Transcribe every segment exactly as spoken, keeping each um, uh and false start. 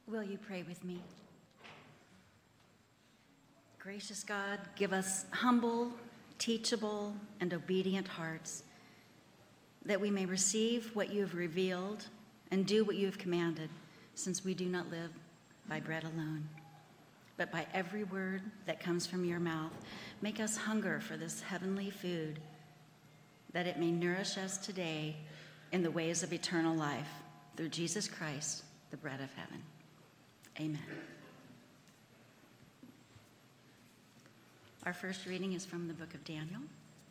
Will you pray with me? Gracious God, give us humble, teachable, and obedient hearts, that we may receive what you have revealed and do what you have commanded, since we do not live by bread alone, but by every word that comes from your mouth. Make us hunger for this heavenly food, that it may nourish us today in the ways of eternal life, through Jesus Christ, the bread of heaven. Amen. Our first reading is from the book of Daniel.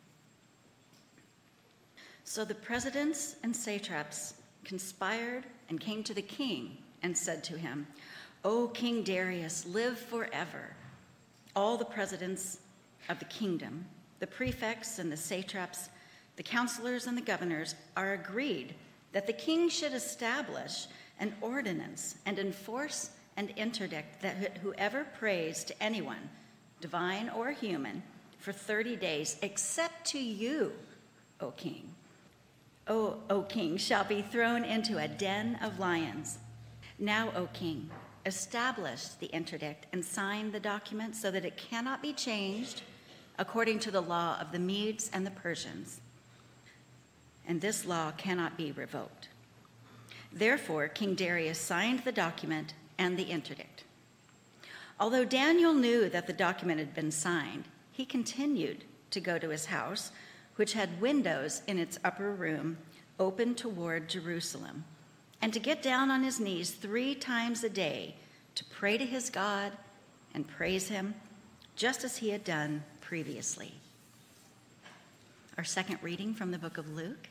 So the presidents and satraps conspired and came to the king and said to him, "O King Darius, live forever." All the presidents of the kingdom, the prefects and the satraps, the counselors and the governors are agreed that the king should establish an ordinance and enforce an interdict that whoever prays to anyone, divine or human, for thirty days, except to you, O king, O, O king, shall be thrown into a den of lions. Now, O king, establish the interdict and sign the document so that it cannot be changed according to the law of the Medes and the Persians. And this law cannot be revoked. Therefore, King Darius signed the document and the interdict. Although Daniel knew that the document had been signed, he continued to go to his house, which had windows in its upper room open toward Jerusalem, and to get down on his knees three times a day to pray to his God and praise him, just as he had done previously. Our second reading from the book of Luke.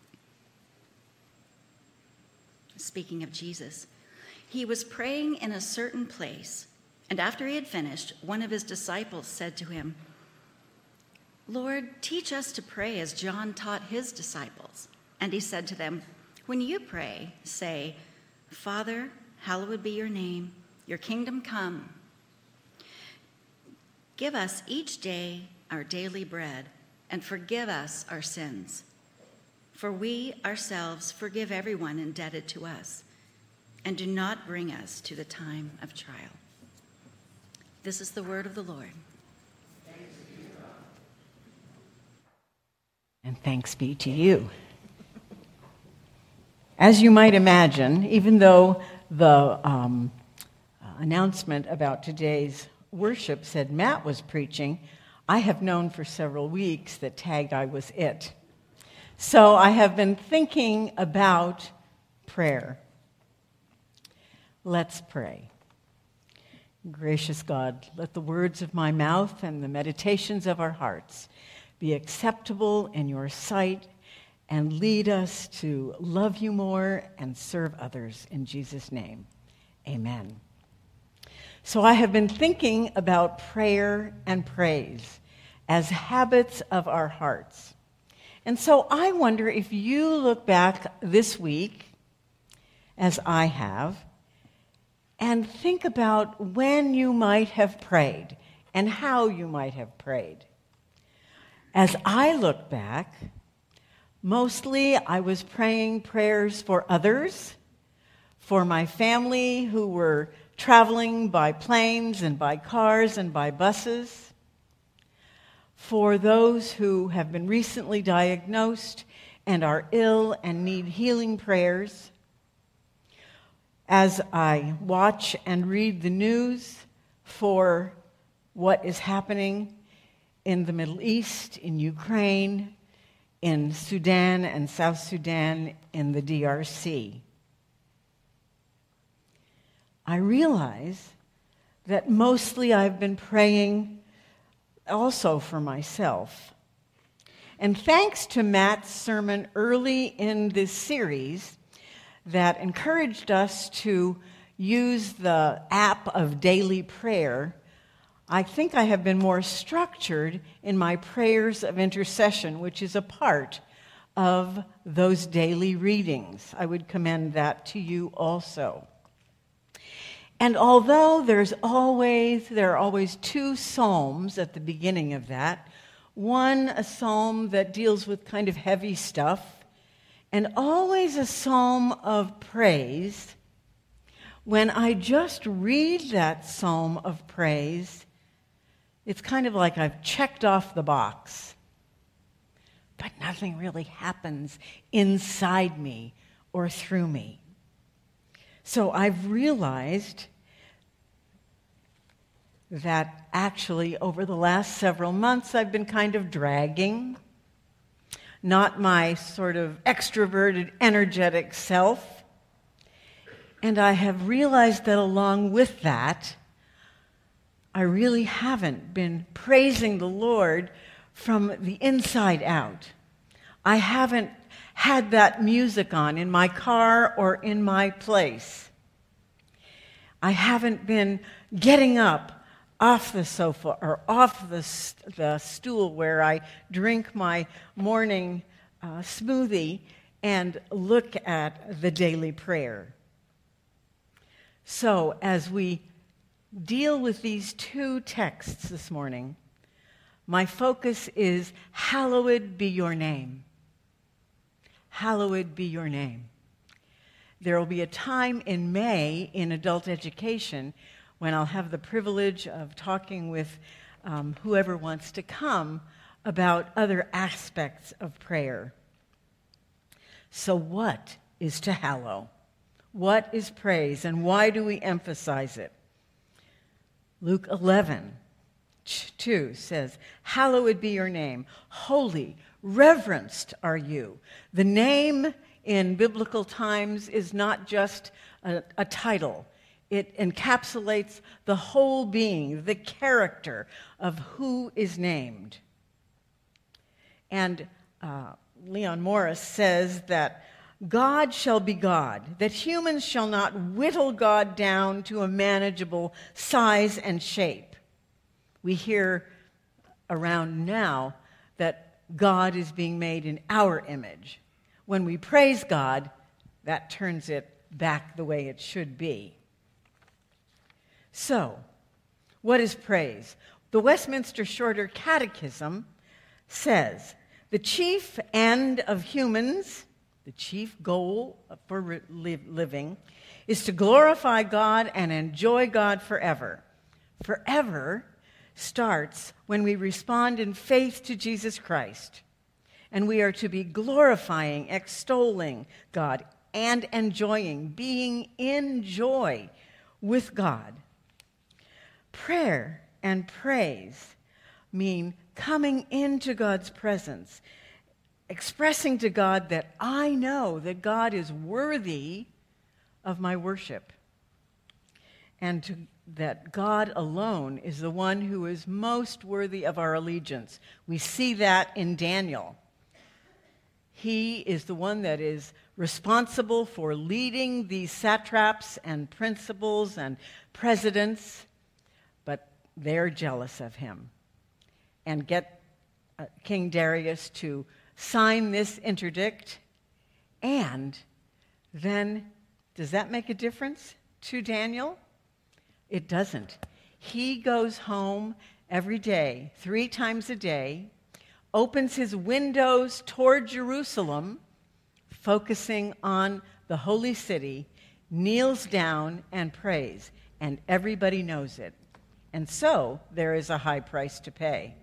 Speaking of Jesus, he was praying in a certain place, and after he had finished, one of his disciples said to him, "Lord, teach us to pray as John taught his disciples." And he said to them, "When you pray, say, 'Father, hallowed be your name, your kingdom come. Give us each day our daily bread, and forgive us our sins. For we ourselves forgive everyone indebted to us, and do not bring us to the time of trial.'" This is the word of the Lord. Thanks be to God. And thanks be to you. As you might imagine, even though the um, uh, announcement about today's worship said Matt was preaching, I have known for several weeks that Tagai was it. So I have been thinking about prayer. Let's pray. Gracious God, let the words of my mouth and the meditations of our hearts be acceptable in your sight, and lead us to love you more and serve others. In Jesus' name, amen. So I have been thinking about prayer and praise as habits of our hearts. And so I wonder if you look back this week, as I have, and think about when you might have prayed and how you might have prayed. As I look back, mostly I was praying prayers for others, for my family who were traveling by planes and by cars and by buses, for those who have been recently diagnosed and are ill and need healing prayers. As I watch and read the news for what is happening in the Middle East, in Ukraine, in Sudan and South Sudan, in the D R C, I realize that mostly I've been praying also for myself. And thanks to Matt's sermon early in this series that encouraged us to use the app of daily prayer, I think I have been more structured in my prayers of intercession, which is a part of those daily readings. I would commend that to you also. And although there's always, there are always two psalms at the beginning of that, one a psalm that deals with kind of heavy stuff, and always a psalm of praise, When I just read that psalm of praise, it's kind of like I've checked off the box, but nothing really happens inside me or through me. So I've realized that actually over the last several months I've been kind of dragging, not my sort of extroverted, energetic self. And I have realized that along with that, I really haven't been praising the Lord from the inside out. I haven't had that music on in my car or in my place. I haven't been getting up off the sofa or off the, st- the stool where I drink my morning uh, smoothie and look at the daily prayer. So as we deal with these two texts this morning, my focus is, hallowed be your name. Hallowed be your name. There will be a time in May in adult education when I'll have the privilege of talking with um, whoever wants to come about other aspects of prayer. So what is to hallow? What is praise, and why do we emphasize it? Luke eleven two says, hallowed be your name. Holy, reverenced are you. The name in biblical times is not just a, a title. It encapsulates the whole being, the character of who is named. And uh, Leon Morris says that God shall be God, that humans shall not whittle God down to a manageable size and shape. We hear around now that God is being made in our image. When we praise God, that turns it back the way it should be. So, what is praise? The Westminster Shorter Catechism says, the chief end of humans, the chief goal for living, is to glorify God and enjoy God forever. Forever starts when we respond in faith to Jesus Christ, and we are to be glorifying, extolling God, and enjoying, being in joy with God. Prayer and praise mean coming into God's presence, expressing to God that I know that God is worthy of my worship, and to, that God alone is the one who is most worthy of our allegiance. We see that in Daniel. He is the one that is responsible for leading these satraps and principals and presidents, but they're jealous of him and get uh, King Darius to sign this interdict. And then, does that make a difference to Daniel? It doesn't. He goes home every day, three times a day, opens his windows toward Jerusalem, focusing on the holy city, kneels down and prays, and everybody knows it. And so there is a high price to pay.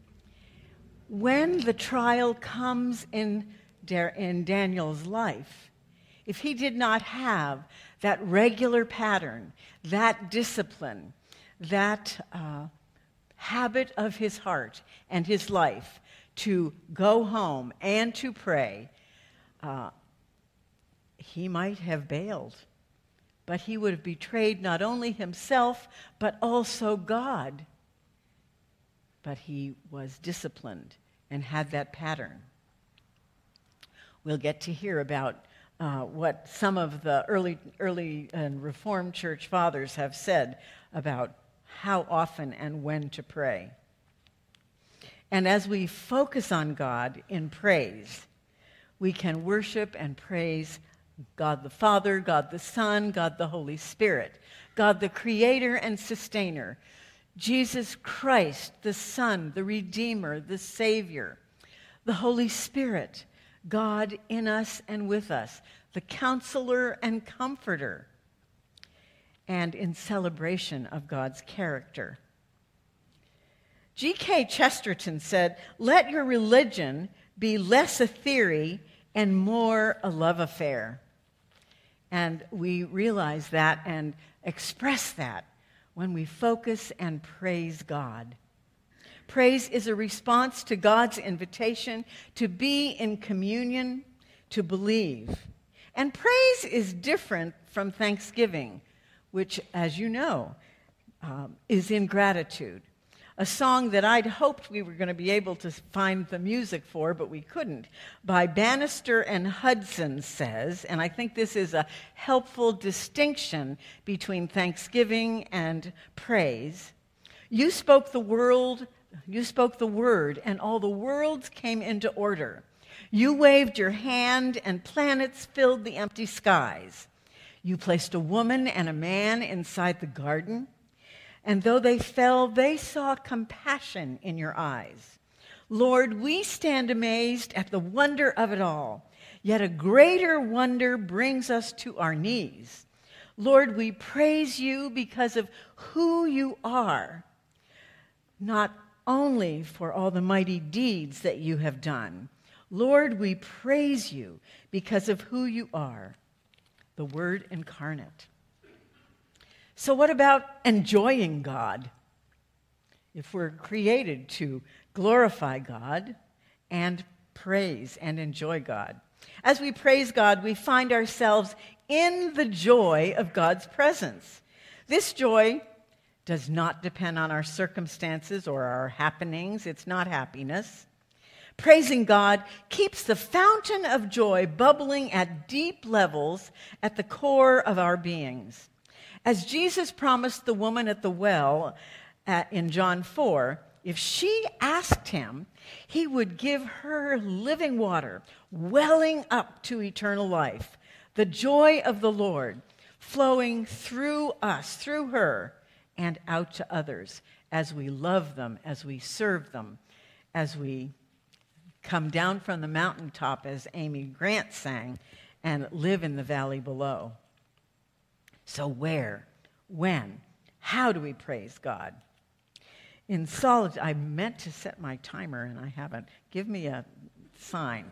When the trial comes in, in Daniel's life, if he did not have that regular pattern, that discipline, that uh, habit of his heart and his life to go home and to pray, uh, he might have bailed. But he would have betrayed not only himself, but also God. But he was disciplined and had that pattern. We'll get to hear about uh, what some of the early, early and Reformed Church fathers have said about how often and when to pray. And as we focus on God in praise, we can worship and praise God the Father, God the Son, God the Holy Spirit, God the Creator and Sustainer, Jesus Christ, the Son, the Redeemer, the Savior, the Holy Spirit, God in us and with us, the Counselor and Comforter. and in celebration of God's character. G K Chesterton said, "Let your religion be less a theory and more a love affair." And we realize that and express that when we focus and praise God. Praise is a response to God's invitation to be in communion, to believe. And praise is different from thanksgiving, which, as you know, um, is ingratitude. A song that I'd hoped we were going to be able to find the music for, but we couldn't, by Bannister and Hudson says, and I think this is a helpful distinction between thanksgiving and praise. You spoke the world, you spoke the word, and all the worlds came into order. You waved your hand, and planets filled the empty skies. You placed a woman and a man inside the garden. And though they fell, they saw compassion in your eyes. Lord, we stand amazed at the wonder of it all, yet a greater wonder brings us to our knees. Lord, we praise you because of who you are, not only for all the mighty deeds that you have done. Lord, we praise you because of who you are, the Word incarnate. So what about enjoying God? If we're created to glorify God and praise and enjoy God. As we praise God, we find ourselves in the joy of God's presence. This joy does not depend on our circumstances or our happenings. It's not happiness. Praising God keeps the fountain of joy bubbling at deep levels at the core of our beings. As Jesus promised the woman at the well uh, in John four, if she asked him, he would give her living water, welling up to eternal life, the joy of the Lord flowing through us, through her, and out to others as we love them, as we serve them, as we come down from the mountaintop, as Amy Grant sang, and live in the valley below. So where, when, how do we praise God? In solitude, I meant to set my timer and I haven't. Give me a sign.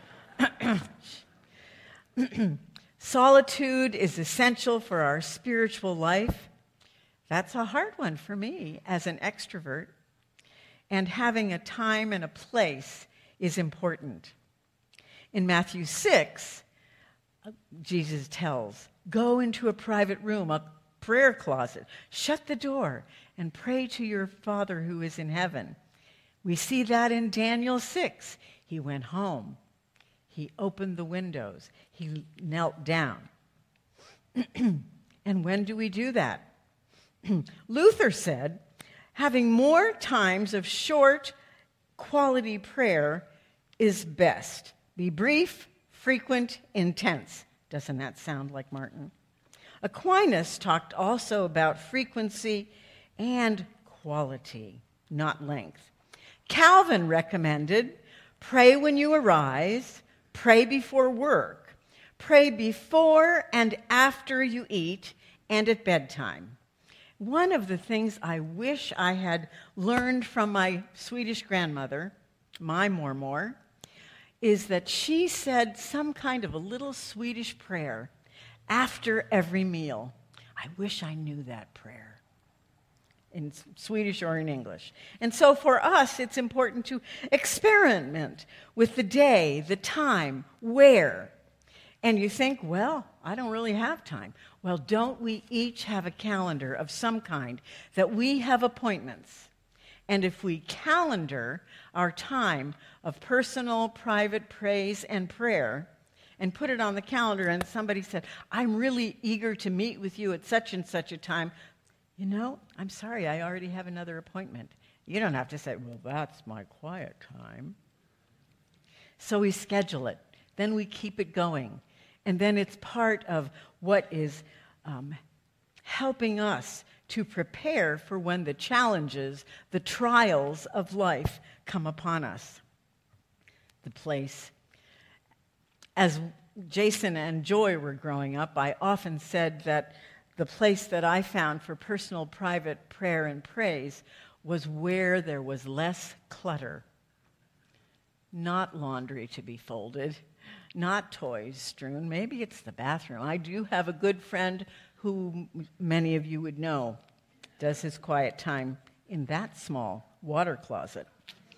Solitude is essential for our spiritual life. That's a hard one for me as an extrovert. And having a time and a place is important. In Matthew six, Jesus tells, go into a private room, a prayer closet, shut the door, and pray to your Father who is in heaven. We see that in Daniel six. He went home. He opened the windows. He knelt down. And when do we do that? Luther said, having more times of short, quality prayer is best. Be brief, frequent, intense. Doesn't that sound like Martin? Aquinas talked also about frequency and quality, not length. Calvin recommended, pray when you arise, pray before work, pray before and after you eat, and at bedtime. One of the things I wish I had learned from my Swedish grandmother, my mormor, is that she said some kind of a little Swedish prayer after every meal. I wish I knew that prayer in Swedish or in English. And so for us, it's important to experiment with the day, the time, where. And you think, well, I don't really have time. Well, don't we each have a calendar of some kind that we have appointments? And if we calendar our time of personal, private praise and prayer and put it on the calendar, and somebody said, I'm really eager to meet with you at such and such a time, you know, I'm sorry, I already have another appointment. You don't have to say, well, that's my quiet time. So we schedule it. Then we keep it going. And then it's part of what is um, helping us to prepare for when the challenges, the trials of life come upon us. The place. As Jason and Joy were growing up, I often said that the place that I found for personal, private prayer and praise was where there was less clutter. Not laundry to be folded, not toys strewn. Maybe it's the bathroom. I do have a good friend who many of you would know does his quiet time in that small water closet.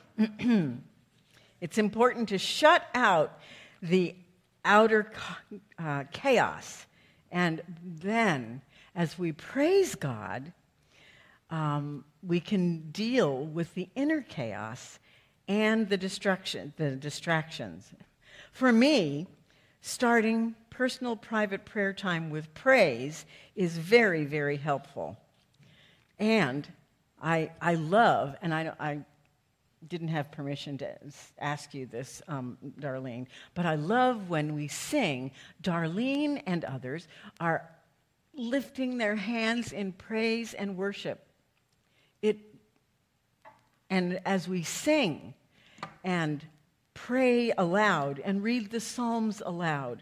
It's important to shut out the outer uh, chaos. And then, as we praise God, um, we can deal with the inner chaos and the distraction, the distractions. For me, starting personal private prayer time with praise is very, very helpful. And I, I love, and I, I didn't have permission to ask you this, um, Darlene, but I love when we sing, Darlene and others are lifting their hands in praise and worship. It, and as we sing and pray aloud and read the Psalms aloud,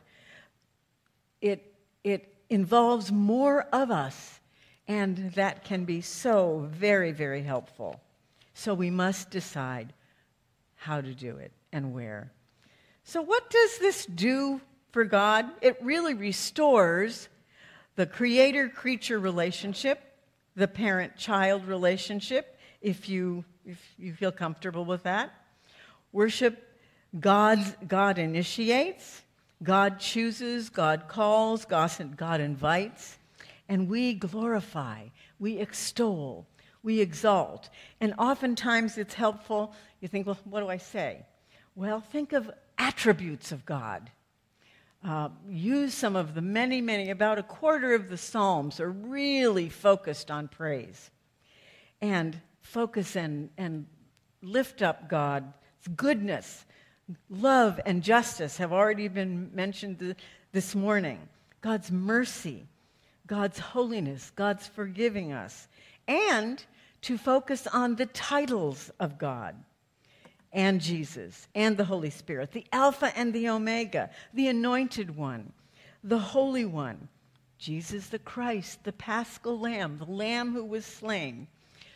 it, it involves more of us, and that can be so very, very helpful. So we must decide how to do it and where. So what does this do for God? It really restores the creator-creature relationship, the parent-child relationship, if you, if you feel comfortable with that. Worship, God's, God initiates, God chooses, God calls, God invites, and we glorify, we extol, we exalt. And oftentimes it's helpful. You think, well, what do I say? Well, think of attributes of God. Uh, use some of the many, many, about a quarter of the Psalms are really focused on praise. And focus and, and lift up God's goodness. Love and justice have already been mentioned th- this morning. God's mercy, God's holiness, God's forgiving us. And to focus on the titles of God and Jesus and the Holy Spirit, the Alpha and the Omega, the Anointed One, the Holy One, Jesus the Christ, the Paschal Lamb, the Lamb who was slain.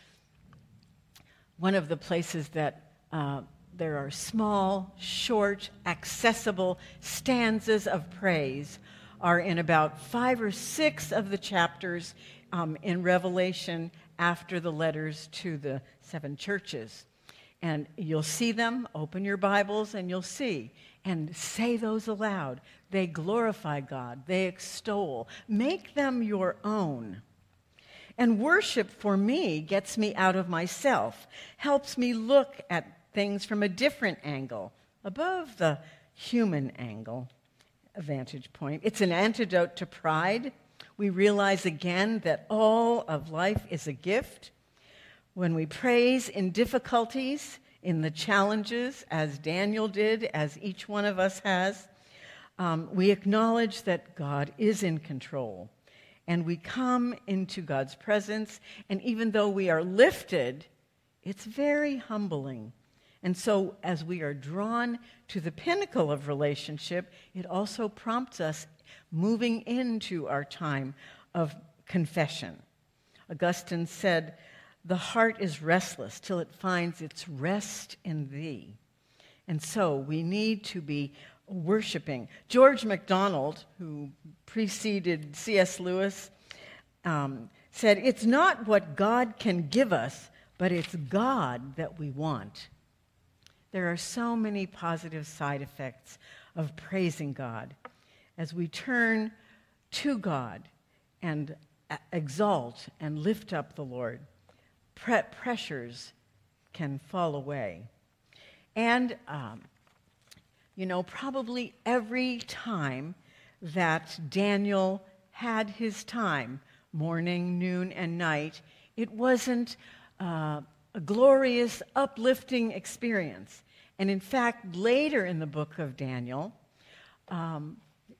One of the places that uh, there are small, short, accessible stanzas of praise are in about five or six of the chapters um, in Revelation after the letters to the seven churches. And you'll see them, open your Bibles, and you'll see. And say those aloud. They glorify God. They extol. Make them your own. And worship, for me, gets me out of myself, helps me look at things from a different angle, above the human angle, a vantage point. It's an antidote to pride. We realize again that all of life is a gift. When we praise in difficulties, in the challenges, as Daniel did, as each one of us has, um, we acknowledge that God is in control. And we come into God's presence, and even though we are lifted, it's very humbling. And so as we are drawn to the pinnacle of relationship, it also prompts us moving into our time of confession. Augustine said, "The heart is restless till it finds its rest in thee." And so we need to be worshiping. George MacDonald, who preceded C S Lewis, um, said, "It's not what God can give us, but it's God that we want." There are so many positive side effects of praising God. As we turn to God and exalt and lift up the Lord, pre- pressures can fall away. And, um, you know, probably every time that Daniel had his time, morning, noon, and night, it wasn't uh, a glorious, uplifting experience. And in fact, later in the book of Daniel, um,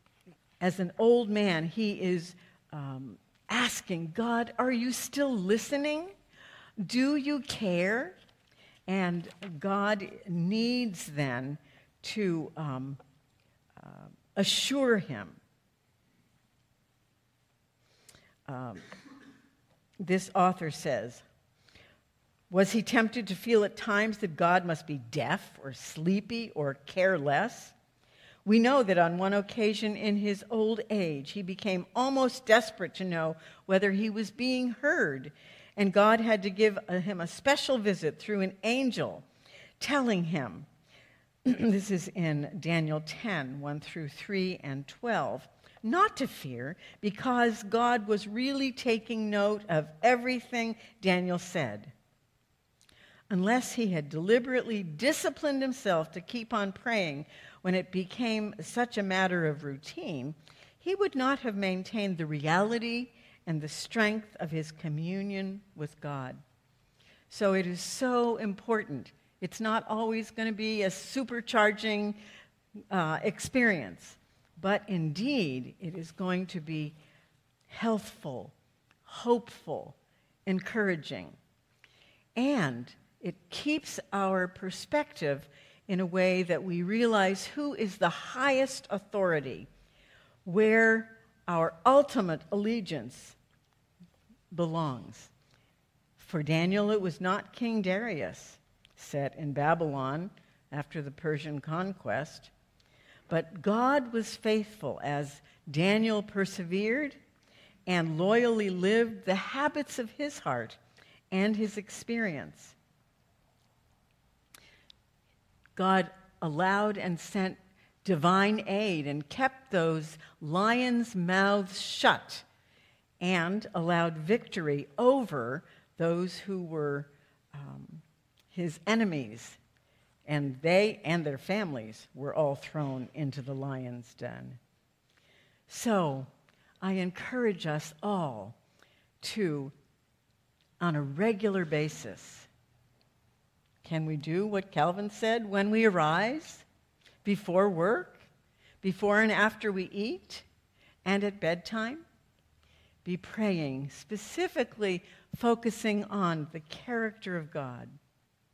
as an old man, he is um, asking, God, are you still listening? Do you care? And God needs then to um, uh, assure him. um, this author says, was he tempted to feel at times that God must be deaf or sleepy or careless? We know that on one occasion in his old age, he became almost desperate to know whether he was being heard, and God had to give him a special visit through an angel, telling him, this is in Daniel ten, one through three and twelve, not to fear, because God was really taking note of everything Daniel said. Unless he had deliberately disciplined himself to keep on praying when it became such a matter of routine, he would not have maintained the reality and the strength of his communion with God. So it is so important. It's not always going to be a supercharging uh, experience, but indeed it is going to be healthful, hopeful, encouraging. And it keeps our perspective in a way that we realize who is the highest authority, where our ultimate allegiance belongs. For Daniel, it was not King Darius, set in Babylon after the Persian conquest, but God was faithful as Daniel persevered and loyally lived the habits of his heart and his experience. God allowed and sent divine aid and kept those lions' mouths shut and allowed victory over those who were um, his enemies. And they and their families were all thrown into the lion's den. So I encourage us all to, on a regular basis, can we do what Calvin said when we arise, before work, before and after we eat, and at bedtime? Be praying, specifically focusing on the character of God